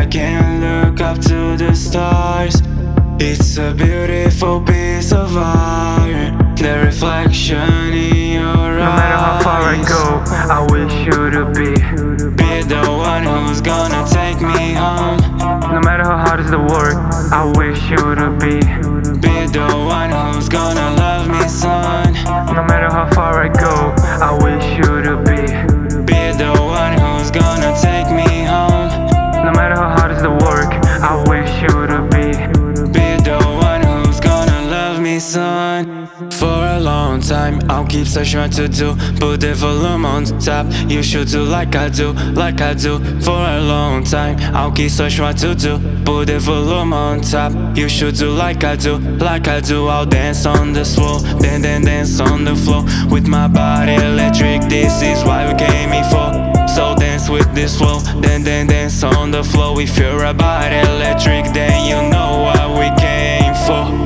can look up to the stars. It's a beautiful piece of art, the reflection in your eyes. No matter how far I go, I wish you to be the one who's gonna take me home. No matter how hard is the work, I wish you to be the one who's gonna love me, son. No matter how far I go, I wish you to be the one who's gonna take me home. No matter how hard is the work, I wish you to be the one who's gonna love me, son. For a long time, I'll keep searching what to do. Put the volume on the top. You should do like I do, like I do. For a long time, I'll keep searching what to do. Put the volume on top. You should do like I do, like I do. I'll dance on the floor, then dance on the floor. With my body electric, this is why we came here for. So dance with this flow, then dance on the floor. If you're a body electric, then you know what we came for.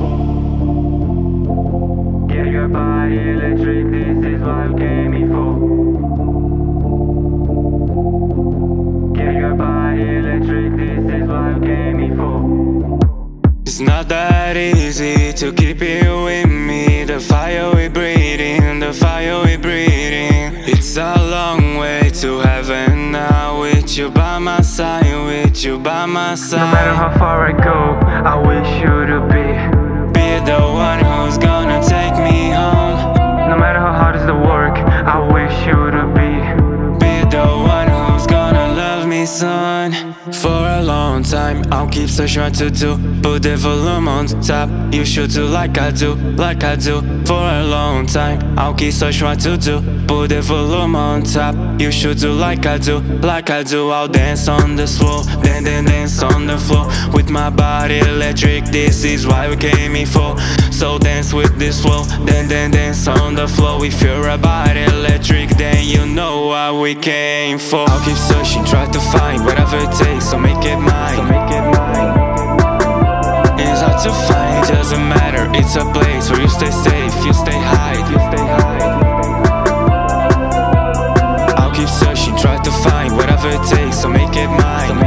Get your body electric, this is what we came here for. Get your body electric, this is what we came here for. It's not that easy to keep you with me. The fire we breathing, the fire we breathing. It's a long way to heaven now. With you by my side, with you by my side. No matter how far I go, I wish you to be the one who's gonna take me home. No matter how hard is the work, I wish you to be the one who's gonna love me, son. For a long time, I'll keep searching what to do. Put the volume on the top. You should do like I do, like I do. For a long time, I'll keep searching what to do. Put the volume on top. You should do like I do, like I do. I'll dance on the floor, then dance on the floor. With my body electric, this is why we came here for. So dance with this flow, then dance on the floor. If you're a body electric, then you know what we came for. I'll keep searching, try to find whatever it takes, so make it mine. It's hard to find, it doesn't matter. It's a place where you stay safe, you stay high. I'll keep searching, try to find whatever it takes, so make it mine.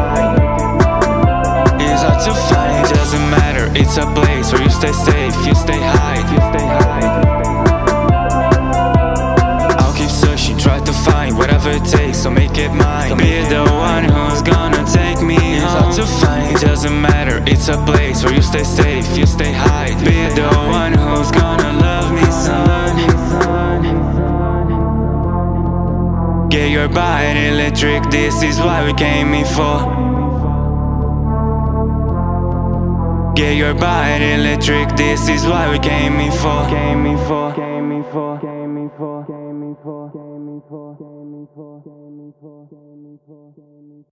It's hard to find, it doesn't matter. It's a place where you stay safe, you stay high. I'll keep searching, try to find whatever it takes, so make it mine. Be the one who's gonna take me home. It's hard to find, it doesn't matter. It's a place where you stay safe, you stay high. Be the one who's gonna love me, son. Get your body electric, this is what we came here for. Get your body electric, this is what we came here for. Came here for. Came here for. Came here for. Came here for. Came here for. Came here for. Came here for. Came here for.